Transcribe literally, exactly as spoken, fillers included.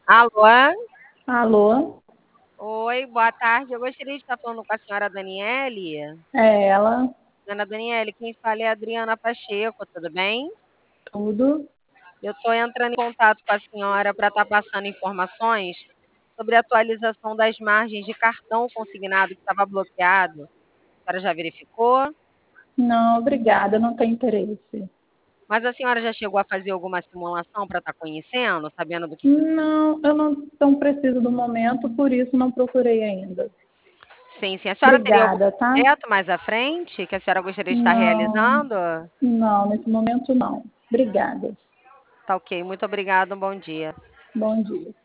Alô? Alô? Oi, boa tarde. Eu gostaria de estar falando com a senhora Daniele. É ela, Dona Daniele, quem fala é a Adriana Pacheco, tudo bem? tudo. Eu estou entrando em contato com a senhora para estar passando informações sobre a atualização das margens de cartão consignado que estava bloqueado. A senhora já verificou? Não, obrigada, não tem interesse. Mas a senhora já chegou a fazer alguma simulação para estar conhecendo, sabendo do que se... Não, eu não tão preciso do momento, por isso não procurei ainda. Sim, sim. A senhora teria algum Obrigada, tá? projeto mais à frente que a senhora gostaria de estar Não, realizando? não, nesse momento não. Obrigada. Tá ok. Muito obrigada. Um bom dia. Bom dia.